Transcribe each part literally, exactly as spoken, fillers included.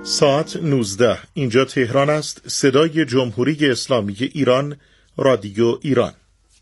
ساعت نوزده. اینجا تهران است. صدای جمهوری اسلامی ایران، رادیو ایران.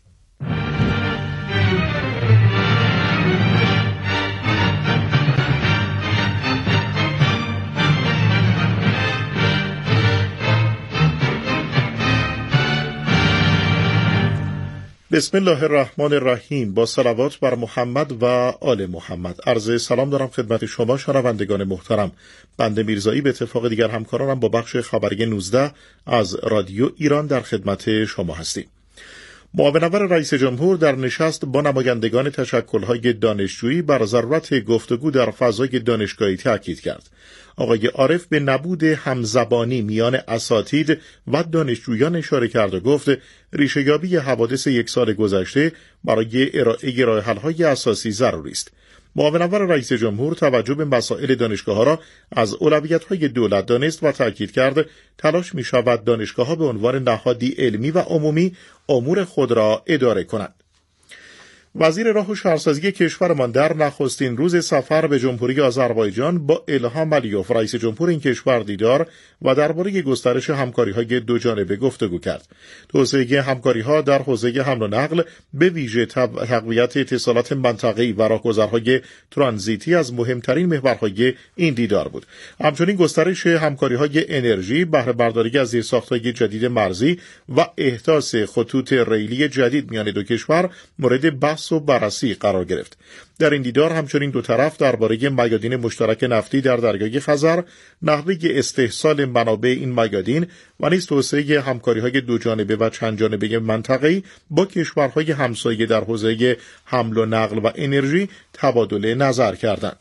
بسم الله الرحمن الرحیم. با صلوات بر محمد و آل محمد. عرض سلام دارم خدمت شما شنوندگان محترم. بنده میرزایی به اتفاق دیگر همکارانم با بخش خبری نوزده از رادیو ایران در خدمت شما هستیم. معاون اول رئیس جمهور در نشست با نمایندگان تشکل‌های دانشجویی بر ضرورت گفتگو در فضای دانشگاهی تاکید کرد. آقای عارف به نبود همزبانی میان اساتید و دانشجویان اشاره کرد و گفت ریشه‌یابی حوادث یک سال گذشته برای ارائه راه‌حل‌های اساسی ضروری است. معاون اول رئیس جمهور توجه به مسائل دانشگاه‌ها را از اولویت‌های دولت دانست و تاکید کرد تلاش می‌شود دانشگاه‌ها به عنوان نهادی علمی و عمومی امور خود را اداره کنند. وزیر راه و شهرسازی کشورمان در نخستین روز سفر به جمهوری آذربایجان با الهام علیوف رئیس جمهور این کشور دیدار و درباره گسترش همکاری‌های دوجانبه گفتگو کرد. توسعه همکاری‌ها در حوزه حمل و نقل به ویژه تقویت اتصالات منطقه‌ای و راهگذرهای ترانزیتی از مهمترین محورهای این دیدار بود. همچنین گسترش همکاری‌های انرژی، بهره برداری از زیرساخت‌های جدید مرزی و احداث خطوط ریلی جدید میان دو کشور مورد بحث و بررسی قرار گرفت. در این دیدار همچنین دو طرف درباره میادین مشترک نفتی در دریای خزر، نحوه استحصال منابع این میادین و نیز توسعه همکاری‌های دوجانبه و چندجانبه منطقه‌ای با کشورهای همسایه در حوزه حمل و نقل و انرژی تبادل نظر کردند.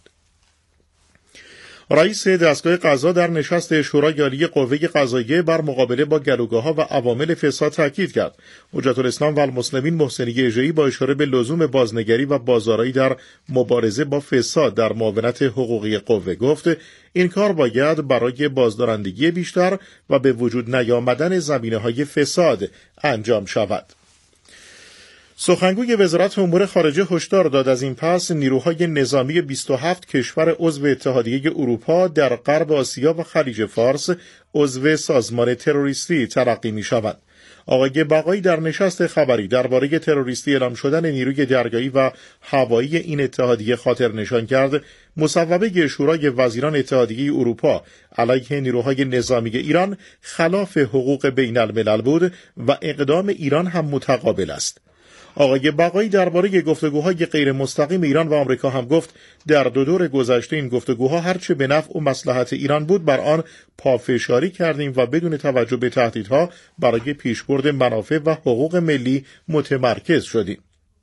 رئیس دستگاه قضا در نشست شورای عالی قوه قضاییه بر مقابله با گلوگاه‌ها و عوامل فساد تاکید کرد. حجت الاسلام و المسلمین محسنی اژه‌ای با اشاره به لزوم بازنگری و بازآرایی در مبارزه با فساد در معاونت حقوقی قوه گفت این کار باید برای بازدارندگی بیشتر و به وجود نیامدن زمینه‌های فساد انجام شود. سخنگوی وزارت امور خارجه هشدار داد از این پس نیروهای نظامی بیست و هفت کشور عضو اتحادیه اروپا در غرب آسیا و خلیج فارس عضو سازمان تروریستی تلقی می‌شوند. آقای بقایی در نشست خبری درباره تروریستی اعلام شدن نیروی دریایی و هوایی این اتحادیه خاطر نشان کرد مصوبه شورای وزیران اتحادیه اروپا علیه نیروهای نظامی ایران خلاف حقوق بین الملل بود و اقدام ایران هم متقابل است. آقای بقایی درباره گفتگوهای غیر مستقیم ایران و آمریکا هم گفت در دو دور گذشته این گفتگوها هرچه به نفع و مصلحت ایران بود بر آن پافشاری کردیم و بدون توجه به تهدیدها برای پیشبرد منافع و حقوق ملی متمرکز شدیم.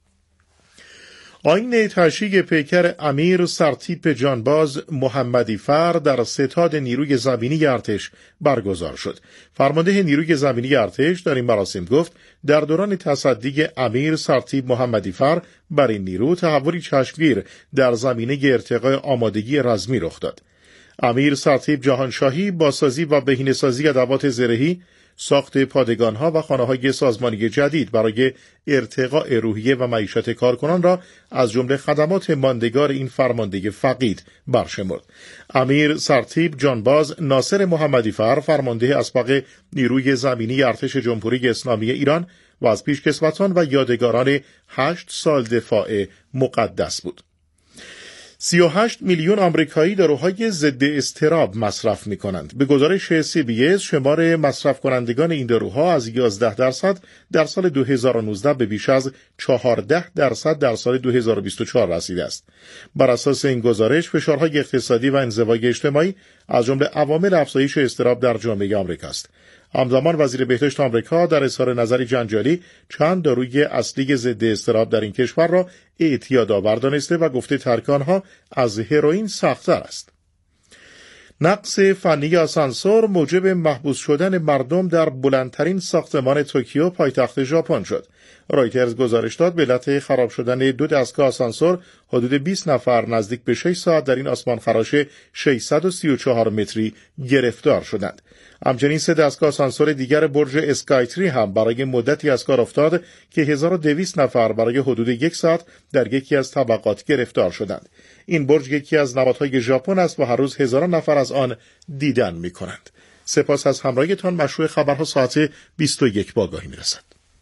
آیین تشییع پیکر امیر سرتیپ جانباز محمدی فر در ستاد نیروی زمینی ارتش برگزار شد. فرمانده نیروی زمینی ارتش در این مراسم گفت در دوران تصدی امیر سرتیپ محمدی فر بر این نیرو تحولی چشمگیر در زمینه ارتقاء آمادگی رزمی رخ داد. امیر سرتیپ جهانشاهی بازسازی و بهینه‌سازی ادوات زرهی، ساخت پادگان‌ها و خانه‌های سازمانی جدید برای ارتقاء روحیه و معیشت کارکنان را از جمله خدمات ماندگار این فرمانده فقید برشمرد. امیر سرتیپ جانباز ناصر محمدی فر فرمانده اسبق نیروی زمینی ارتش جمهوری اسلامی ایران و از پیشکسوتان و یادگاران هشت سال دفاع مقدس بود. سی و هشت میلیون آمریکایی داروهای ضد اضطراب مصرف می‌کنند. به گزارش سی بی اس شمار مصرف کنندگان این داروها از یازده درصد در سال دو هزار و نوزده به بیش از چهارده درصد در سال دو هزار و بیست و چهار رسیده است. بر اساس این گزارش فشارهای اقتصادی و انزوای اجتماعی از جمله عوامل افزایش اضطراب در جامعه آمریکا است. همزمان وزیر بهداشت آمریکا در اظهار نظری جنجالی چند داروی اصلی ضد اضطراب در این کشور را اعتیادآور دانسته و گفته ترک آنها از هروئین سخت‌تر است. نقص فنی آسانسور موجب محبوس شدن مردم در بلندترین ساختمان توکیو پایتخت ژاپن شد. رایترز گزارش داد به علت خراب شدن دو دستگاه آسانسور حدود بیست نفر نزدیک به شش ساعت در این آسمان خراش ششصد و سی و چهار متری گرفتار شدند. همچنین سه دستگاه آسانسور دیگر برج اسکای تری هم برای مدتی از کار افتاد که هزار و دویست نفر برای حدود یک ساعت در یکی از طبقات گرفتار شدند. این برج یکی از نمادهای ژاپن است و هر روز هزاران نفر از آن دیدن می‌کنند. سپاس از همراهیتان. مشروع خبرها ساعت بیست و یک با آگاهی می‌رسد.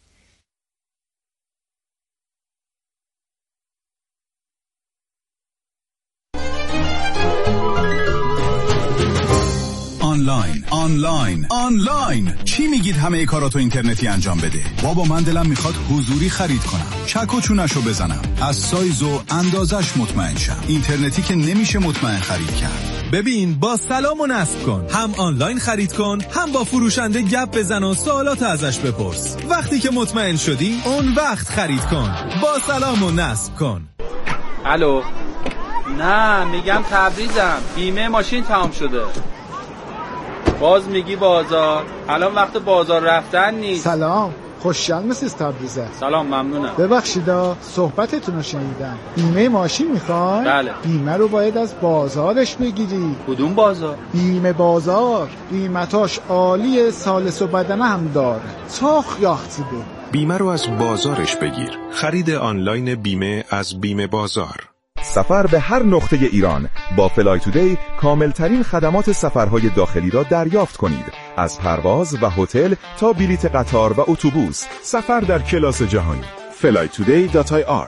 آنلاین آنلاین آنلاین چی میگید همه کاراتو اینترنتی انجام بده؟ بابا من دلم میخواد حضوری خرید کنم، چک و چونشو بزنم، از سایز و اندازش مطمئن شم. اینترنتی که نمیشه مطمئن خرید کرد. ببین با سلام و نصب کن، هم آنلاین خرید کن، هم با فروشنده گپ بزن و سوالات ازش بپرس. وقتی که مطمئن شدی اون وقت خرید کن. با سلام و نصب کن. الو، نه میگم تبریزم، بیمه ماشین تمام شده. باز میگی بازار، الان وقت بازار رفتن نیست. سلام، خوشحال مسیز تبریزه. سلام، ممنونم. ببخشیدا صحبتتون رو شنیدم. بیمه ماشین میخوای؟ بله. بیمه رو باید از بازارش بگیری. کدوم بازار؟ بیمه بازار، قیمتاش عالیه، سالس و بدنه هم داره. ساخ یاختیده. بیمه رو از بازارش بگیر. خرید آنلاین بیمه از بیمه بازار. سفر به هر نقطه ایران با فلای تودی کاملترین خدمات سفرهای داخلی را دریافت کنید. از پرواز و هتل تا بلیط قطار و اتوبوس، سفر در کلاس جهانی. فلای تودی دات آی آر.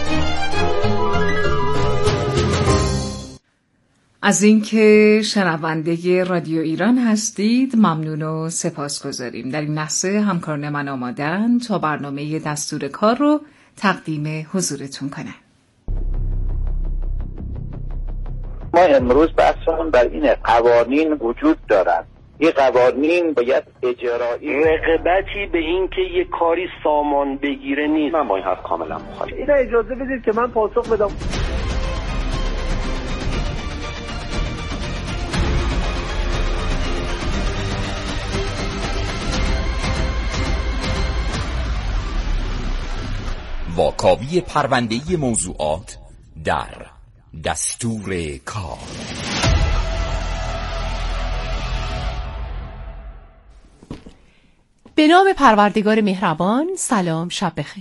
از اینکه شنونده رادیو ایران هستید ممنون و سپاسگزاریم. در این لحظه همکاران من آمادن تا برنامه دستور کار رو تقدیم حضورتون کنن. ما امروز بحثمون بر این قوانین وجود دارد. این قوانین باید اجرایی، رقابتی به این که یک کاری سامان بگیره نیست. من با این حرف کاملا مخالفم. اینا اجازه بدید که من پاسخ بدم. واکاوی پرونده‌ای موضوعات در دستور کار. به نام پروردگار مهربان. سلام، شب بخیر.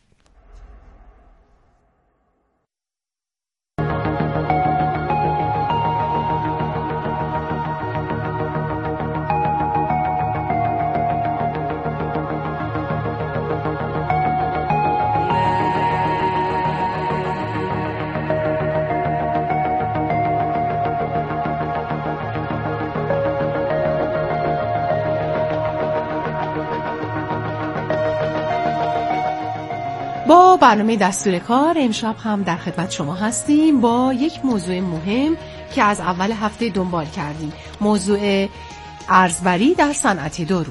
با برنامه دستور کار امشب هم در خدمت شما هستیم با یک موضوع مهم که از اول هفته دنبال کردیم، موضوع ارزبری در صنعت دارو.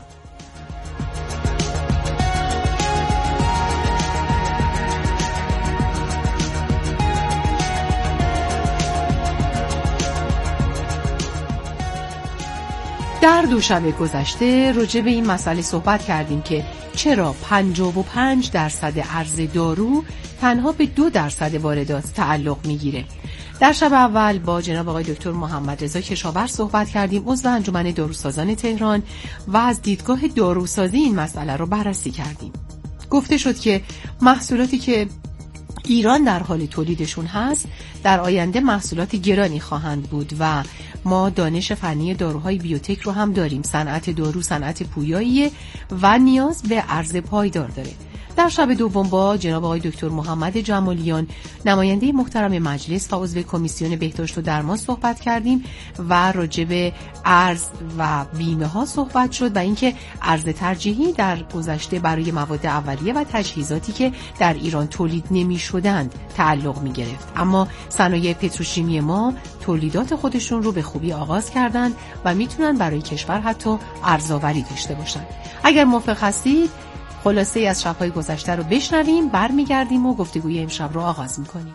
در دوشنبه گذشته راجع به این مسئله صحبت کردیم که چرا پنجاه و پنج درصد ارز دارو تنها به دو درصد واردات تعلق میگیره. در شب اول با جناب آقای دکتر محمد رضا کشاورز صحبت کردیم، عضو انجمن داروسازان تهران، و از دیدگاه داروسازی این مسئله رو بررسی کردیم. گفته شد که محصولاتی که ایران در حال تولیدشون هست در آینده محصولات گرانی خواهند بود و ما دانش فنی داروهای بیوتک رو هم داریم. صنعت دارو صنعت پویاییه و نیاز به ارز پایدار داره. در شب دوم با جناب آقای دکتر محمد جمالیان، نماینده محترم مجلس و عضو کمیسیون بهداشت و درمان صحبت کردیم و راجع به ارز و بیمه ها صحبت شد و اینکه ارز ترجیحی در گذشته برای مواد اولیه و تجهیزاتی که در ایران تولید نمی شدند تعلق می گرفت، اما صنایع پتروشیمی ما تولیدات خودشون رو به خوبی آغاز کردند و میتونن برای کشور حتی ارزآوری داشته باشن. اگر موافق هستید خلاصه از شب‌های گذشته رو بشنویم، برمیگردیم و گفتگوی امشب رو آغاز می‌کنیم.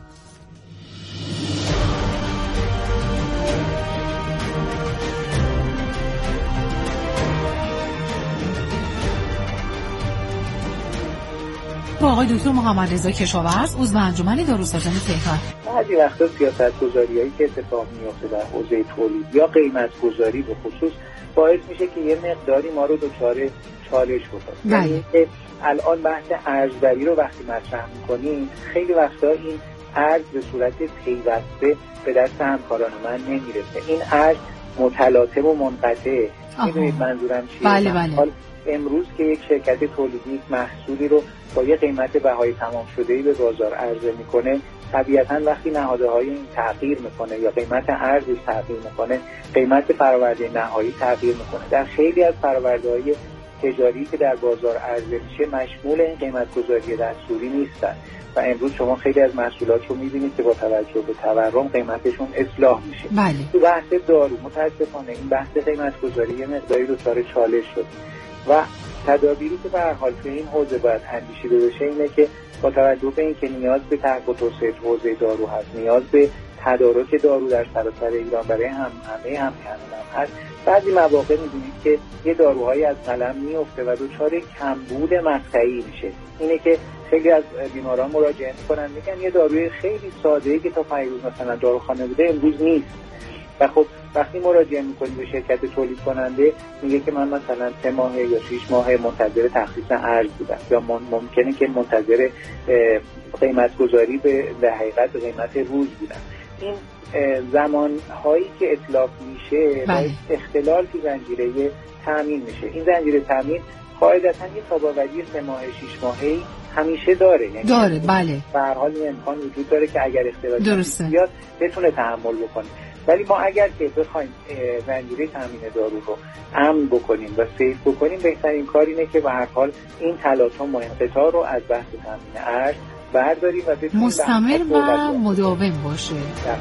با آقای دکتر محمد رضا کشاورز، عضو انجمن داروسازان تهران. بعضی وقتا سیاست‌گذاری‌هایی که اتفاق میفته در حوزه تولید یا قیمت‌گذاری به خصوص باعث میشه که یه مقداری ما رو دچار چالش بکنه. یعنی الان بحث ارزبری رو وقتی مطرح می‌کنیم خیلی وقتا این ارز به صورت پیوسته به دست همکاران من نمیرسه. این ارز متلاطم و منقطعه. میدونید منظورم چیه؟ بله بله. حال امروز که یک شرکت تولیدی یک محصولی رو با یه قیمت بهای تمام شده‌ای به بازار عرضه میکنه، طبیعتاً وقتی نهادهای این تغییر میکنه یا قیمت ارزش تغییر میکنه، قیمت فرآورده نهایی تغییر میکنه. در خیلی از فرآورده‌های تجاری که در بازار عرضه میشه مشمول این قیمت گذاری دستوری نیستن و امروز شما خیلی از محصولات رو میبینید که با توجه به تورم قیمتشون اصلاح میشه. بله. تو بحث دارو متاسفانه این بحث قیمت گذاری یه مقداری دچار چالش شد و تدابیری که به هر حال توی این حوزه باید اندیشیده بشه اینه که با توجه به اینکه نیاز به تحقق و توسعه حوزه دارو هست، نیاز به تدارک دارو در سراسر ایران برای هم همه هم هم هست، بعضی مواقع می‌بینید که یه داروهایی از قلم میفته و دچار کمبود مقطعی میشه. اینه که خیلی از بیماران مراجعه می‌کنن میگن یه داروی خیلی ساده‌ای که تا پنج روز مثلا داروخانه بوده امروز نیست. و خب وقتی مراجعه می‌کنید به شرکت تولید کننده میگه که من مثلا سه ماه یا شش ماه منتظر تخصیص ارز بودم یا ممکنه که منتظر قیمت گذاری به حقیقت قیمت روز بودم. این زمان هایی که اتلاف میشه باعث اختلال تو زنجیره تامین میشه. این زنجیره تامین قاعدتاً یه تاباوری سه ماه شش ماهی همیشه داره، یعنی داره بله. به هر حال این امکان وجود داره که اگر اختلالی بیاد بتونه تحمل بکنه. ولی ما اگر که بخوایم زنجیره تامین دارو رو امن بکنیم و سیف بکنیم، بهترین کار اینه که به هر حال این تلاطم و انقطاع رو از بحث تامین ارز برداریم و بتونیم مستمر و مداوم باشه.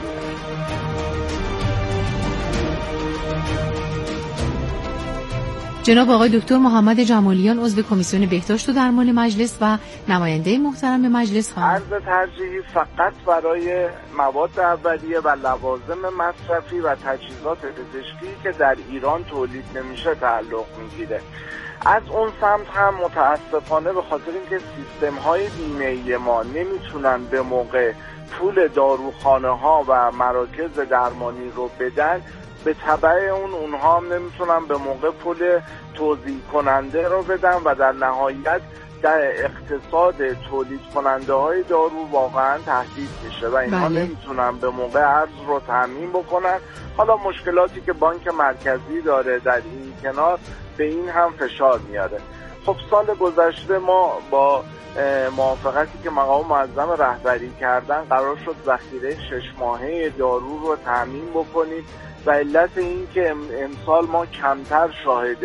جناب آقای دکتر محمد جمالیان عضو کمیسیون بهداشت و درمان مجلس و نماینده محترم مجلس خانم. عرض ترجیحی فقط برای مواد اولیه و لوازم مصرفی و تجهیزات پزشکی که در ایران تولید نمیشه تعلق میگیره. از اون سمت هم متاسفانه به خاطر اینکه سیستم های بیمه‌ای ما نمیتونن به موقع پول داروخانه ها و مراکز درمانی رو بدن، به تبع اون اونها هم نمیتونن به موقع پول توزیع کننده رو بدن و در نهایت در اقتصاد تولید کننده های دارو واقعا تهدید میشه و اینها بله. نمیتونن به موقع ارز رو تامین بکنن. حالا مشکلاتی که بانک مرکزی داره در این کنار به این هم فشار میاره. خب سال گذشته ما با موافقتی که مقام معظم رهبری کردن قرار شد ذخیره شش ماهه دارو رو تامین بکنیم و علت این که امسال ما کمتر شاهد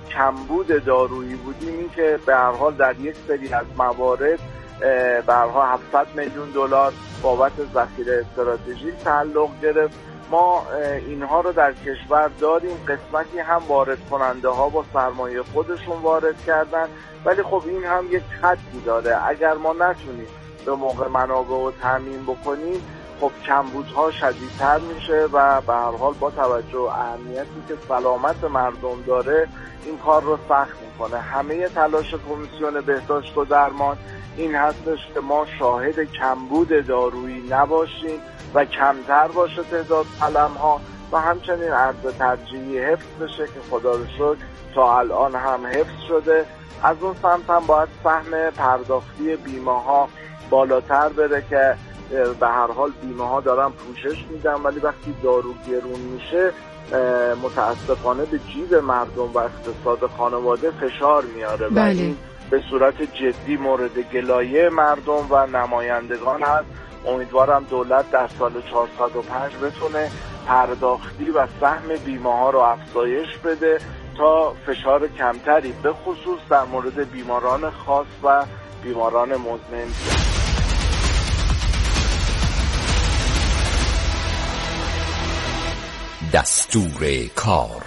کمبود دارویی بودیم این که به هر حال در یک سری از موارد به هر حال هفتصد میلیون دلار بابت ذخیره استراتژیک تعلق گرفت. ما اینها رو در کشور داریم، قسمتی هم وارد کننده ها با سرمایه خودشون وارد کردن، ولی خب این هم یک حدی داره. اگر ما نتونیم به موقع منابع رو تامین بکنیم خب کمبودها شدیدتر میشه و به هر حال با توجه به اهمیتی که سلامت مردم داره این کار رو سخت میکنه. همه تلاش کمیسیون بهداشت و درمان این هستش که ما شاهد کمبود دارویی نباشیم و کمتر باشه تعداد قلم‌ها و همچنین عرض ترجیحی حفظ بشه که خدا رو شکر تا الان هم حفظ شده. از اون سمت هم باید سهم پرداختی بیمه ها بالاتر بره که به هر حال بیمه ها دارن پوشش میدن، ولی وقتی دارو گرون میشه متاسفانه به جیب مردم و اقتصاد خانواده فشار میاره و این به صورت جدی مورد گلایه مردم و نمایندگان هست. امیدوارم دولت در سال چهارصد و پنج بتونه پرداختی و سهم بیمه ها رو افزایش بده تا فشار کمتری به خصوص در مورد بیماران خاص و بیماران مزمن. دستور کار.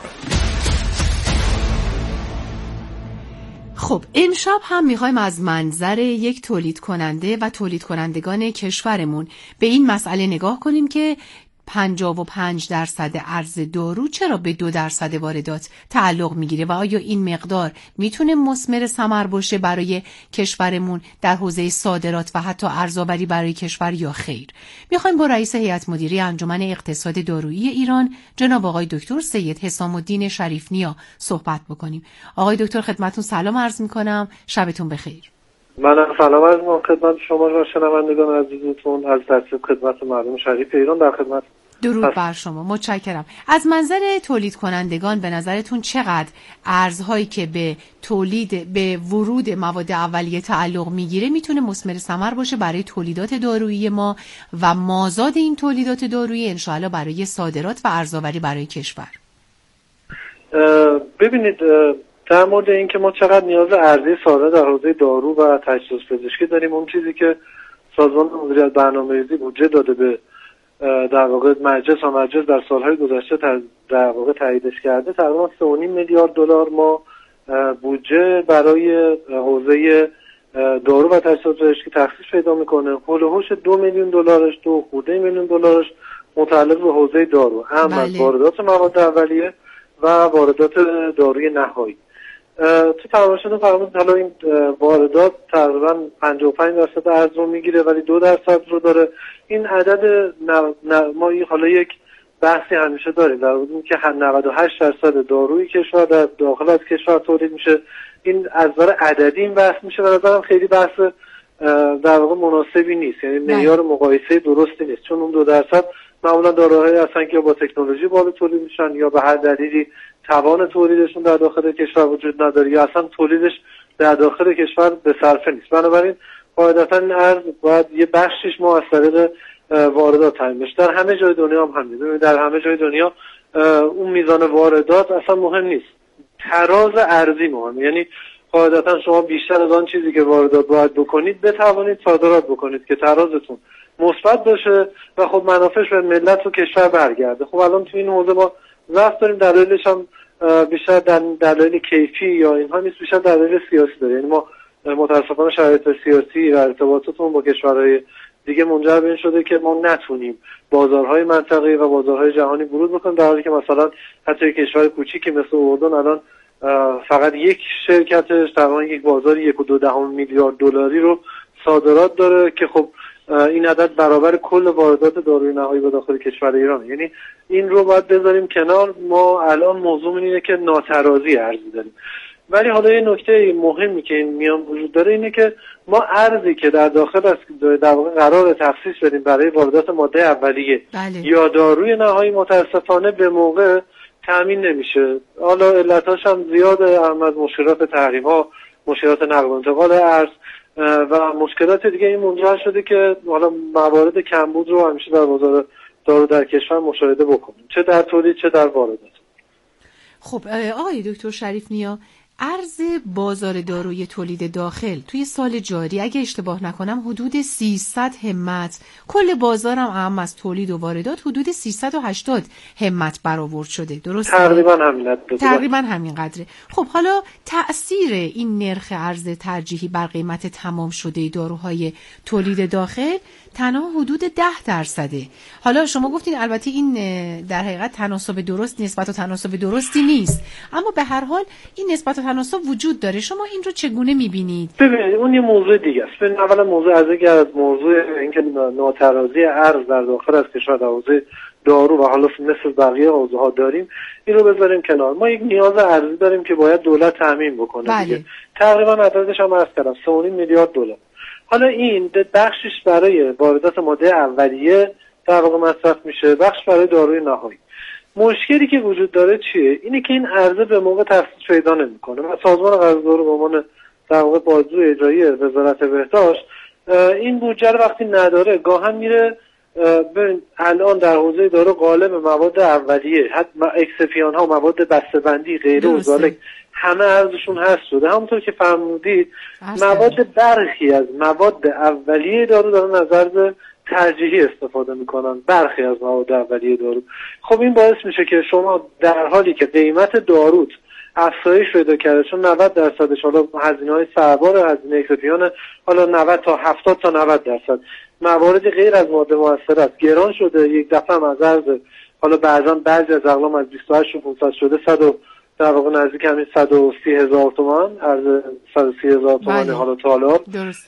خب امشب هم میخوایم از منظر یک تولید کننده و تولید کنندگان کشورمون به این مسئله نگاه کنیم که پنجاه و پنج درصد ارز دارو چرا به دو درصد واردات تعلق میگیره و آیا این مقدار میتونه مثمر ثمر باشه برای کشورمون در حوزه صادرات و حتی ارزآوری برای کشور یا خیر؟ میخوایم با رئیس هیئت مدیره انجمن اقتصاد دارویی ایران جناب آقای دکتر سید حسام الدین شریف نیا صحبت بکنیم. آقای دکتر خدمتتون سلام عرض میکنم، شبتون بخیر. من سلام عرض می‌کنم خدمت شما و شنوندگان عزیزتون. از تصدیق خدمت مردم شریف ایران در خدمت. درود بر شما، متشکرم. از منظر تولید کنندگان به نظرتون چقدر ارزهایی که به تولید به ورود مواد اولیه تعلق میگیره میتونه مثمر ثمر باشه برای تولیدات دارویی ما و مازاد این تولیدات دارویی انشاءالله برای صادرات و ارزآوری برای کشور؟ ببینید در مورد این که ما چقدر نیاز ارزی ساده در حوزه دارو و تجهیزات پزشکی داریم، اون چیزی که سازمان مدیریت برنامه‌ریزی بودجه داده به در واقع مجلس و مجلس در سالهای گذشته در واقع تاییدش کرده، تقریبا سه و نیم میلیارد دلار ما بودجه برای حوزه دارو و تجهیزات پزشکی تخصیص پیدا میکنه. حول و حوش دو میلیون دلارش دو خورده میلیون دلارش متعلق به حوزه دارو، هم بله. از واردات مواد اولیه و واردات داروی نهایی. تو تماشاتون فرمودید حالا این واردات تقریبا پنجاه و پنج درصد ارز رو میگیره ولی دو درصد رو داره. این عدد ن... ن... ما حالا یک بحثی همیشه داریم در مورد اینکه نود و هشت درصد داروی کشور در داخل از کشور تولید میشه. این از نظر عددی این بحث میشه و نظرم خیلی بحث در واقع مناسبی نیست، یعنی معیار مقایسه درستی نیست، چون اون دو درصد معمولا داروهایی هستن که با تکنولوژی بالا تولید میشن یا به هر دلیلی توان تولیدشون در داخل کشور وجود نداره یا اصلا تولیدش در داخل کشور به صرفه نیست. بنابراین قاعدتا این ارز باید یه بخشش ما از طریق واردات تامین بشه. در همه جای دنیا هم همینه. در همه جای دنیا اون میزان واردات اصلا مهم نیست، تراز ارزی مهمه. یعنی قاعدتا شما بیشتر از آن چیزی که واردات باید بکنید بتوانید صادرات بکنید که ترازتون مثبت باشه و خب منافعش به ملت و کشور برگرده. خب الان تو این حوزه ما ضعف داریم، دلایلش هم بیشتر در دلایل کیفی یا اینها نیست، بیشتر دلایل سیاسی داره. یعنی ما متاسفانه شرایط سیاسی و ارتباطاتمون با کشورهای دیگه منجر به این شده که ما نتونیم بازارهای منطقه‌ای و بازارهای جهانی ورود بکنیم، در حالی که مثلا حتی کشور کوچیکی مثل اردن الان فقط یک شرکتش تقریبا یک بازار یک و دو دهم میلیارد دلاری رو صادرات داره که خب این عدد برابر کل واردات داروی نهایی به داخل کشور ایران. یعنی این رو باید بذاریم کنار. ما الان موضوع اینه که ناترازی ارزی داریم. ولی حالا یه نکته مهمی که این میان وجود داره اینه که ما ارزی که در داخل از در واقع قرار تخصیص بدیم برای واردات ماده اولیه بله. یا داروی نهایی متاسفانه به موقع تامین نمیشه. حالا علتاش هم زیاده، هم از مشکلات تحریم‌ها، مشکلات نقل و انتقال ارز و مشکلات دیگه این منجر شده که حالا موارد کمبود رو همیشه در بازار دارو در کشور مشاهده بکنیم، چه در تولید چه در واردات. خب آقای دکتر شریف نیا، ارز بازار داروی تولید داخل توی سال جاری اگه اشتباه نکنم حدود سیصد همت، کل بازارم اهم از تولید و واردات حدود سیصد و هشتاد همت برآورد شده، درسته؟ تقریبا همین تقریبا همین قدره. خب حالا تأثیر این نرخ ارز ترجیحی بر قیمت تمام شده داروهای تولید داخل تنها حدود ده درصده. حالا شما گفتین البته این در حقیقت تناسب درست نسبت و تناسب درستی نیست، اما به هر حال این نسبت و تناسب وجود داره. شما این رو چگونه میبینید؟ ببینید اون یه موضوع دیگه است. ببین اولا موضوع از اینکه از موضوع اینکه ناترازی ارز در داخل از کشور در حوزه دارو و حالا مثل بقیه حوزه ها داریم، این رو بذاریم کنار. ما یک نیاز ارزی داریم که باید دولت تامین بکنه. بله. دیگه تقریبا عددش هم عرض کردم سه و نیم میلیارد دلار. حالا این بخشش برای واردات ماده اولیه در واقع مصرف میشه، بخش برای داروی نهایی. مشکلی که وجود داره چیه؟ اینه که این عرضه به موقع تخصیص پیدا نمیکنه و سازمان قرارداد به عنوان در واقع بازوی اجرایی وزارت بهداشت این بودجه رو وقتی نداره گاهن میره ببین الان در حوزه دارو غالب مواد اولیه، حتی اکسپیان ها، مواد بسته‌بندی غیره و ذالک همه ارزشون هست شده. همونطور که فرمودید مواد برخی از مواد اولیه دارو دارن از ارز ترجیحی استفاده میکنن، برخی از مواد اولیه دارو. خب این باعث میشه که شما در حالی که قیمت داروت افزایش پیدا کرده، چون نود درصدش حالا هزینه‌های سربار، هزینه اکسپیان حالا نود تا هفتاد تا نود درصد موارد غیر از ماده مؤثر است گران شده، یک دفعه هم از ارز حالا بعضا بعضی از اقلام از بیست و هشت و پانصد شده صد و در واقع نزدیک همین صد و سی هزار تومان، ارز صد و سی هزار تومان حالا تا حالا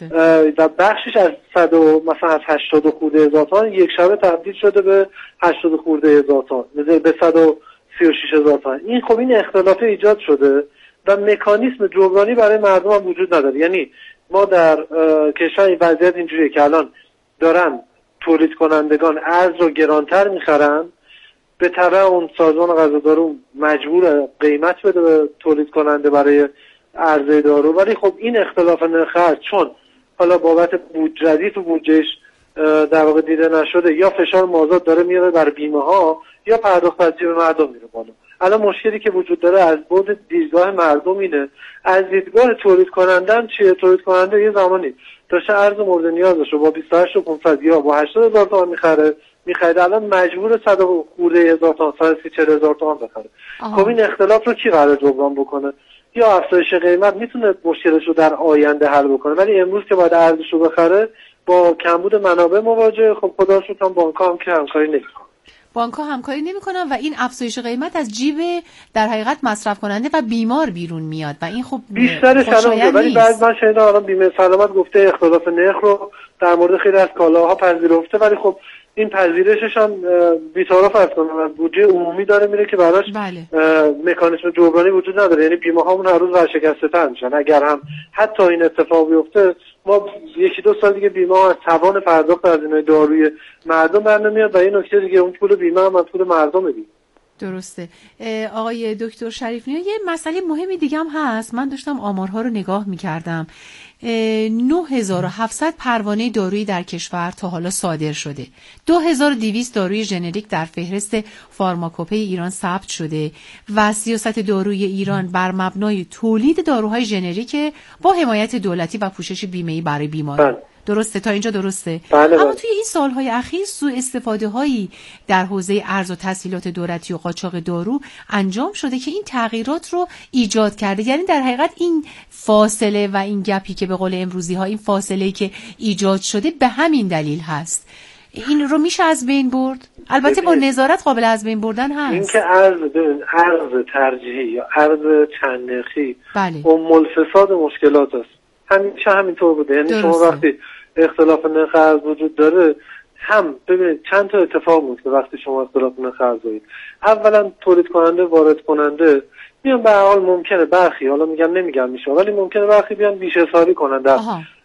در بخشش از صد و مثلا از هشتاد و خورده هزار تومان یک شبه تبدیل شده به هشتاد و خورده هزار تومان، به صد و سی و شش هزار تومان. این خب این اختلاف ایجاد شده و مکانیسم جبرانی برای مردم هم وجود نداره. یعنی ما در کشور وضعیت اینجوریه که الان دارن تولید کنندگان ارز رو گرانتر میخرن، به تبع اون سازمان غذادارو مجبور قیمت بده به تولید کننده برای عرضه دارو. ولی خب این اختلاف نرخ ارز چون حالا بابت بودجه ردیف و بودجهش در واقع دیده نشده، یا فشار مازاد داره میاره بر بیمه ها، یا پرداخت پذیری به مردم میره بالا. الان مشکلی که وجود داره از بعد دیدگاه مردم اینه، از دیدگاه تولید کنندن چیه؟ تولید کننده یه زمانی داشته ارز مورد نیازش رو با بیست و هشت و پانصد یا با هشتاد هزار تومان میخره میخرید، الان مجبور صد خورده هزار تومان، صد و سی چهل هزار تومان بخره. خب این اختلاف رو کی قرار جبران بکنه؟ یا افزایش قیمت میتونه مشکلش رو در آینده حل بکنه، ولی امروز که باید ارزش رو بخره با کمبود منابع مواجه. خب خدا شکر هم بانک‌ها هم که همکاری نمی‌کنن. بانک‌ها همکاری نمی‌کنن و این افزایش قیمت از جیب در حقیقت مصرف کننده و بیمار بیرون میاد و این خب بیشترش الان، ولی بعد من شنیدم الان بیمه سلامت گفته اختلاف نرخ رو در مورد خیلی از کالاها پذیرفته، ولی خب این پذیرشش هم بی‌طرف است، از بودجه عمومی داره میره که براش مکانیزم جبرانی وجود نداره. یعنی بیمه هامون هر روز ورشکسته‌تر میشن. اگر هم حتی این اتفاق بیفته، ما یکی دو سال دیگه بیمه ها از توان پرداخت از اینای داروی مردم برنمیاد و این نکته دیگه اون پول بیمه هم از پول مردم دیگه. درسته. آقای دکتر شریف نیا، یه مسئله مهمی دیگه هم هست. من داشتم آمارها رو نگاه می‌کردم. نه هزار و هفتصد پروانه دارویی در کشور تا حالا صادر شده. دو هزار و دویست داروی ژنریک در فهرست فارماکوپی ایران ثبت شده و سیاست دارویی ایران بر مبنای تولید داروهای ژنریک با حمایت دولتی و پوشش بیمه‌ای برای بیماران. درسته تا اینجا درسته؟ بله اما بله. توی این سالهای اخیر سوء استفاده هایی در حوزه ارز و تسهیلات دولتی و قاچاق دارو انجام شده که این تغییرات رو ایجاد کرده. یعنی در حقیقت این فاصله و این گپی که به قول امروزی ها این فاصله‌ای که ایجاد شده به همین دلیل هست. این رو میشه از بین برد؟ البته با نظارت قابل از بین بردن هست. این که ارز ارز ترجیحی یا ارز چند نرخی بله. ام الفساد مشکلات است. همیشه همینطور بوده. یعنی درسته. شما وقتی اختلاف نرخ ارز وجود داره، هم ببینید چند تا اتفاق میفته وقتی شما اختلاف نرخ ارز دارید. اولا تولید کننده وارد کننده میان به هر حال ممکنه برخی، حالا میگم نمیگم میشه، ولی ممکنه برخی بیان بیش حسابی کنن در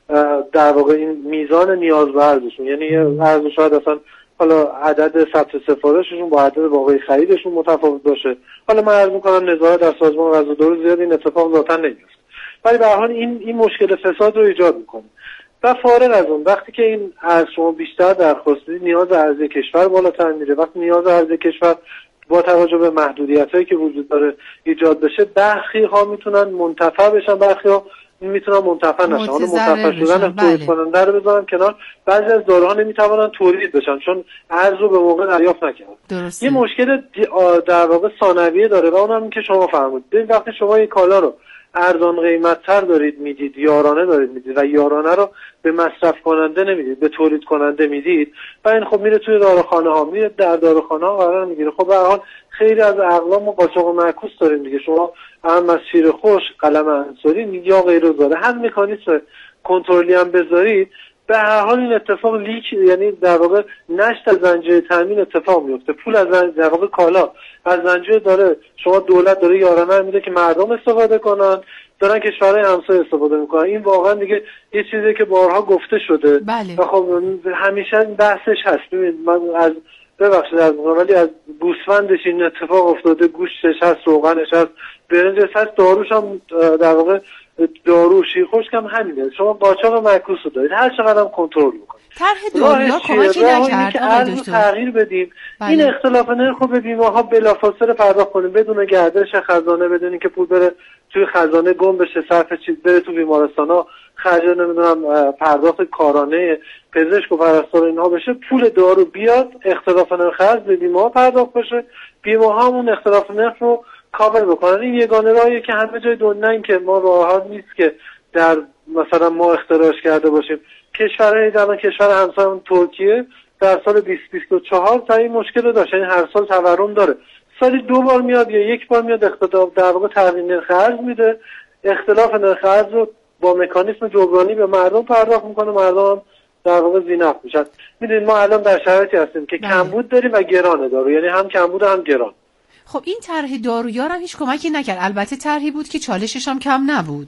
در واقع این میزان نیاز به ارزشون. یعنی ارز شاید اصلا حالا عدد ثبت سفارششون با عدد واقعی خریدشون متفاوت باشه. حالا من عرض میکنم نظارت در سازمان غذادارو زیاد این اتفاق ذاتاً نمیفته، ولی به هر حال این این مشکل فساد رو ایجاد میکنه. و فارغ از اون وقتی که این از شما بیشتر درخواست بدید، نیاز ارزی کشور بالاتر میره. وقتی نیاز ارزی کشور با توجه به محدودیتایی که وجود داره ایجاد بشه، برخی ها میتونن منتفع بشن، برخی ها میتونن منتفع نشن. حالا منتفع شدن تولید کننده رو بذارم کنار، بعضی از داروها نمیتونن تولید بشن چون ارز رو به موقع دریافت نکردن. یه مشکل در واقع ثانویه داره و اونم این که شما فرمودید. ببین وقتی شما این کالا رو ارزان قیمت‌تر دارید میدید، یارانه دارید میدید و یارانه رو به مصرف کننده نمیدید، به تولید کننده میدید و این خب میره توی داروخانه ها، میره در داروخانه ها قرار میگیره. خب به هر حال خیلی از اقلام و قاچاق و معکوس داریم دیگه. شما هم از شیر خوش، قلم انصاری یا غیره زاره، هم مکانیزم کنترلی هم بذارید، به هر حال این اتفاق لیک، یعنی در واقع نشت از زنجیره تامین اتفاق میفته. پول از در واقع کالا از زنجیره داره، شما دولت داره یارانه میده که مردم استفاده کنن، دارن کشورهای همسایه استفاده میکنن. این واقعا دیگه یه چیزی که بارها گفته شده. بله. و خب همیشه بحثش هست. ببینید من از ببخشید از ولی از گوسفندش این اتفاق افتاده، گوشتش هست، روغنش هست، برنجش هست، داروش هم در واقع دارو شیر خشک هم همینه. شما قاچاق معکوس رو دارید، هر چقدر هم کنترل میکنید. طرح دارو کمکی نکرد آقای دکتر. تغییر بدیم. بله. این اختلاف نرخ رو به بیمه‌ها بلافاصله پرداخت کنیم بدون گردش خزانه، بدون که پول بره توی خزانه گم بشه، صرف چیز بره تو بیمارستانا، خرج نمیدونم پرداخت کارانه پزشک و پرستار اینها بشه، پول دارو بیاد، اختلاف نرخ ارز به بیمه‌ها پرداخت بشه، بیمه‌ها همون اختلاف نرخ رو کاور بکنن. این یگانه راهیه که همه جای دنیا، این که ما راه‌ها نیست که در مثلا ما اختراعش کرده باشیم. کشورهای در کشور همسایه‌مون ترکیه در سال بیست بیست و چهار تا این مشکل رو داشت، یعنی هر سال تورم داره، سالی دو بار میاد یا یک بار میاد اختلاف در واقع تغییر نرخ ارز میده، اختلاف نرخ ارز رو با مکانیزم جبرانی به مردم پرداخت میکنه، مردم هم در واقع زینف میشن. میدونید ما الان در شرایطی هستیم که کمبود داریم و گرانه دارو، یعنی هم کمبود هم گران. خب این طرح دارویار هم هیچ کمکی نکرد. البته طرحی بود که چالشش هم کم نبود.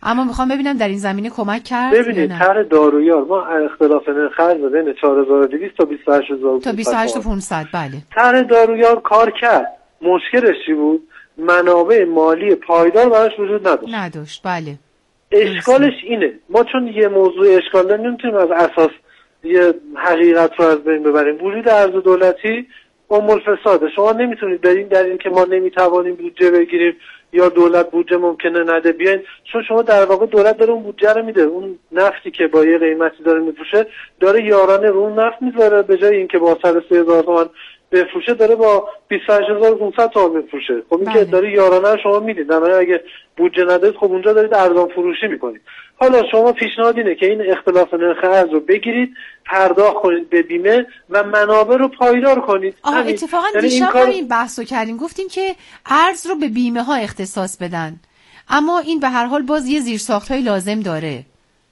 اما میخوام ببینم در این زمینه کمک کرد. ببینید طرح دارویار ما اختلاف نرخ ارز بین چهار هزار و دویست تا بیست و هشت هزار تا بیست و هشت هزار و پانصد. بله. طرح دارویار کار کرد. مشکلش چی بود؟ منابع مالی پایدار براش وجود نداشت. نداشت. بله. اشکالش اینه ما چون یه موضوع اشکال داریم نمیتونیم از اساس یه حقیقت رو از بین ببریم. وجود ارز دولتی ام الفساده. شما نمیتونید برین در این که ما نمیتوانیم بودجه بگیریم یا دولت بودجه ممکنه نده بیاین، چون شما در واقع دولت داره اون بودجه رو میده، اون نفتی که با یه قیمتی داره میفروشه داره یارانه رو اون نفت میذاره، به جای اینکه با صد و سه هزار تومان بفروشه داره با بیست و هشت هزار و پانصد تومان میفروشه. خب این که داره یارانه رو شما میدید، در معنی اگه بودجه ندید خب اونجا دارید ارزان فروشی میکنید. حالا شما پیشنهاد اینه که این اختلاف نرخ ارز رو بگیرید، پرداخت کنید به بیمه و منابع رو پایدار کنید. آها اتفاقا یعنی دیشب این کار... همین بحثو کردیم، گفتیم که ارز رو به بیمه ها اختصاص بدن، اما این به هر حال باز یه زیرساخت‌های لازم داره.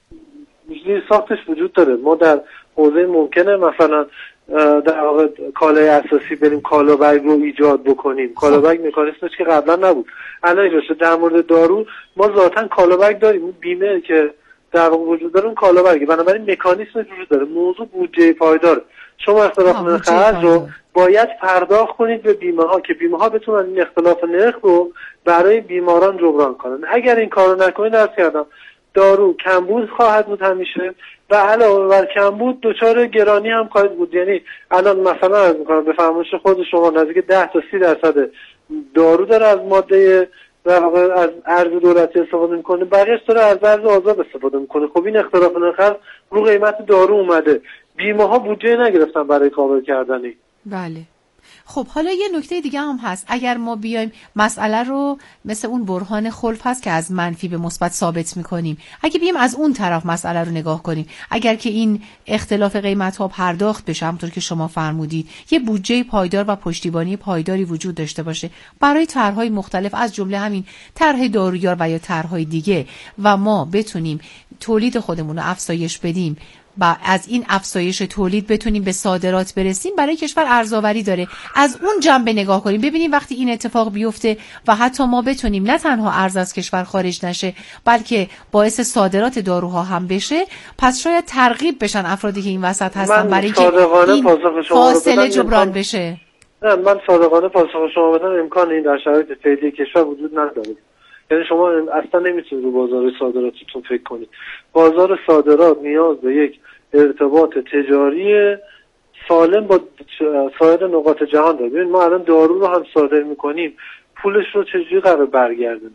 زیرساختش وجود داره. ما در حوزه ممکنه مثلا در واقع کالای اساسی بریم کالابگ رو ایجاد بکنیم. کالابگ مکانیزمش که قبلا نبود الان ایجاد. در مورد دارو ما ذاتاً کالابگ داریم، اون بیمه که در واقع وجود داره اون کالابگ، بنابراین مکانیزمش وجود داره. موضوع بودجه پایدار. شما اختلاف نرخ ارز رو باید پرداخت کنید به بیمه ها که بیمه ها بتونن این اختلاف نرخ رو برای بیماران جبران کنن. اگر این کارو نکنید درس کردم دارو کمبود خواهد بود همیشه و علاوه بر کمبود دچار گرانی هم خواهد بود. یعنی الان مثلا عرض می‌کنم به فرمایش خود شما نزدیک ده تا سی درصد دارو داره از ماده در واقع از ارز دولتی استفاده میکنه، بقیه‌اش داره از ارز آزاد استفاده میکنه. خب این اختلاف نرخ رو قیمت دارو اومده. بیمه ها بودجه نگرفتن برای کاور کردنی. بله. خب حالا یه نکته دیگه هم هست. اگر ما بیایم مسئله رو مثل اون برهان خلف هست که از منفی به مثبت ثابت میکنیم، اگه بیایم از اون طرف مسئله رو نگاه کنیم، اگر که این اختلاف قیمت ها پرداخت بشه همونطور که شما فرمودید، یه بودجه پایدار و پشتیبانی پایداری وجود داشته باشه برای طرح‌های مختلف از جمله همین طرح دارویار و یا طرح‌های دیگه و ما بتونیم تولید خودمون رو افزایش بدیم و از این افزایش تولید بتونیم به صادرات برسیم، برای کشور ارزآوری داره. از اون جنبه نگاه کنیم ببینیم وقتی این اتفاق بیفته و حتی ما بتونیم نه تنها ارز از کشور خارج نشه بلکه باعث صادرات داروها هم بشه، پس شاید ترغیب بشن افرادی که این وسط هستن برای که این فاصله جبران بشه. نه من صادقانه پاسخ شما بدم امکان این در شرایط فعلی کشور وجود نداره. یعنی شما اصلا نمیتونید رو بازار صادراتتون فکر کنید. بازار صادرات نیاز به یک ارتباط تجاری سالم با سایر نقاط جهان داره. ببین ما الان دارو رو هم صادر میکنیم، پولش رو چجوری قرار برگردونیم؟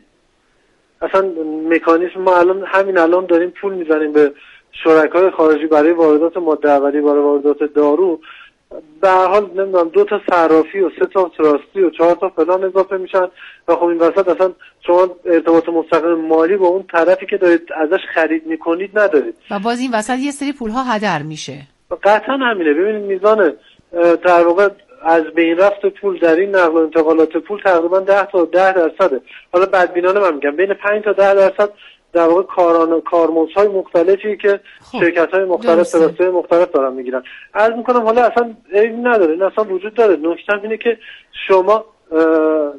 اصلا مکانیزم ما الان همین الان داریم پول میزنیم به شرکای خارجی برای واردات ماده اولیه، برای واردات دارو. به هر حال نمیدونم دو تا صرافی و سه تا تراستی و چهار تا فلان اضافه میشن و خب این وسط اصلا شما ارتباط مستقیم مالی با اون طرفی که دارید ازش خرید میکنید ندارید و باز این وسط یه سری پولها هدر میشه. قطعا همینه. ببینید میزان در واقع از بین رفت پول در این نقل و انتقالات پول تقریبا ده تا ده درصده. حالا بدبینانه من میگم بین پنج تا ده درصد در واقع کاران کارمزدهای مختلفی که شرکت‌های مختلف تراست‌های مختلف دارن میگیرن. عرض میکنم حالا اصلا عیبی نداره، این اصلا وجود داره. نکته اینه که شما اه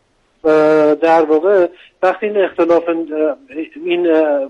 اه در واقع وقتی این اختلاف این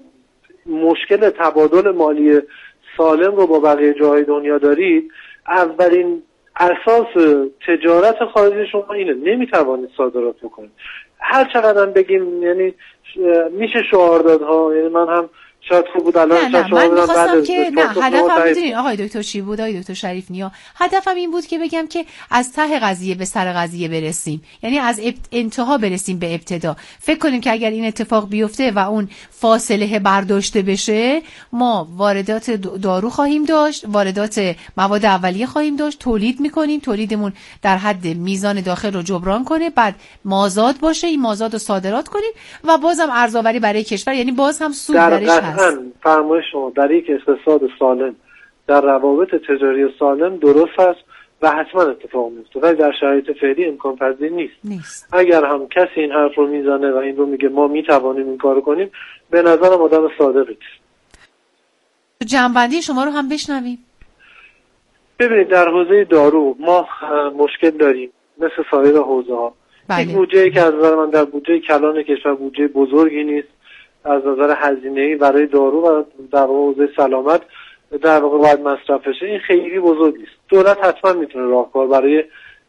مشکل تبادل مالی سالم رو با بقیه جاهای دنیا دارید، اولین اساس تجارت خارجی شما اینه، نمیتوانید صادرات بکنید. هر چقدر بگیم یعنی میشه شعار داد ها، یعنی من هم شاید خوب بود الان نه نه من میخواستم که نه هدفم میدونین آقای دکتر چی بود؟ آقای دکتر شریف نیا هدفم این بود که بگم که از ته قضیه به سر قضیه برسیم، یعنی از انتها برسیم به ابتدا. فکر کنیم که اگر این اتفاق بیفته و اون فاصله برداشته بشه، ما واردات دارو خواهیم داشت، واردات مواد اولیه خواهیم داشت، تولید میکنیم، تولیدمون در حد میزان داخل رو جبران کنه، بعد مازاد باشه، این مازاد رو صادرات کنیم و بازم ارزآوری برای کشور، یعنی باز هم سود درش هست. فرمایش شما در یک اقتصاد سالم در روابط تجاری سالم درست است و حتما اتفاق میفته، ولی در شرایط فعلی امکان پذیر نیست. نیست. اگر هم کسی این حرف رو میزنه و این رو میگه ما میتوانیم این کارو کنیم، به نظرم آدم صادقی است. جنبندی شما رو هم بشنویم. ببینید در حوزه دارو ما مشکل داریم مثل سایر حوزه ها. بله. یک بودجه‌ای که از نظر من در بودجه کلان کشور بودجه بزرگی نیست از نظر هزینه‌ای برای دارو و در واقع حوزه سلامت در واقع باید مصرف بشه، این خیلی بزرگ نیست. دولت حتما میتونه راهکار برای